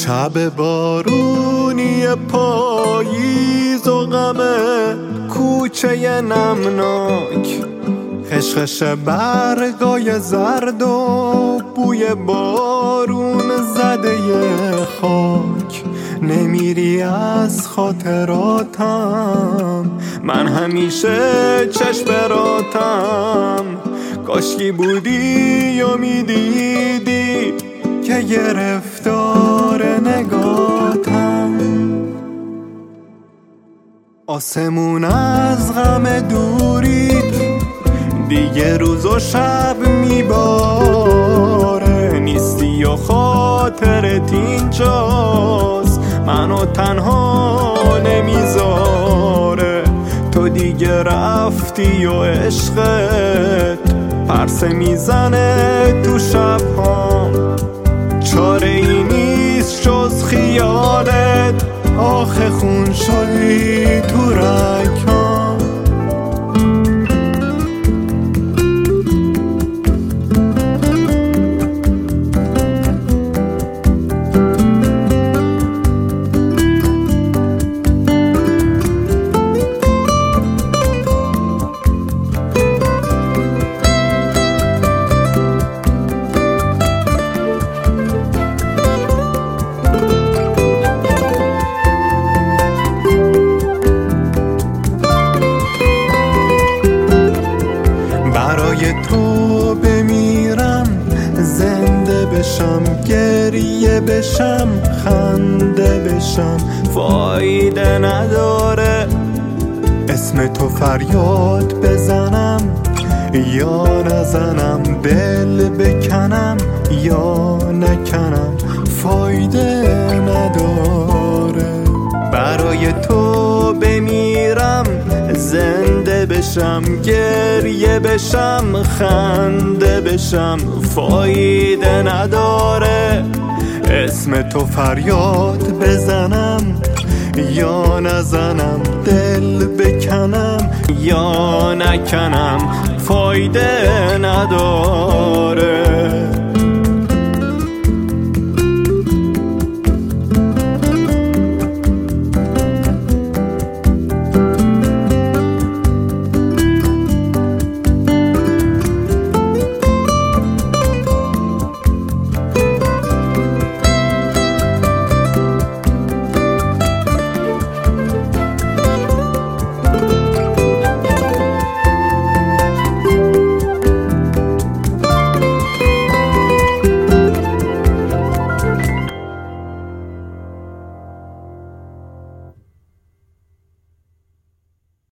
شب بارونی پاییز و غم کوچه نمناک، خشخش برگای زرد و بوی بارون زده خاک. نمیری از خاطراتم، من همیشه چشم براتم. کاشکی بودی و میدیدی که گرفتار نگاتم. آسمون از غم دوریت دیگه روز و شب میباره، نیستی و خاطرت اینجاست، منو تنها نمیذاره. تو دیگه رفتی و عشقت پرسه میزنه تو شبهام. چاره ای نیست جز خیالت، آخه خون شدی تو رگام. برای تو بمیرم، زنده بشم، گریه بشم، خنده بشم، فایده نداره. اسم تو فریاد بزنم یا نزنم، دل بکنم یا نکنم، فایده نداره. برای تو بمیرم، زنده بشم، گریه بشم، خنده بشم، فایده نداره. اسم تو فریاد بزنم یا نزنم، دل بکنم یا نکنم، فایده نداره.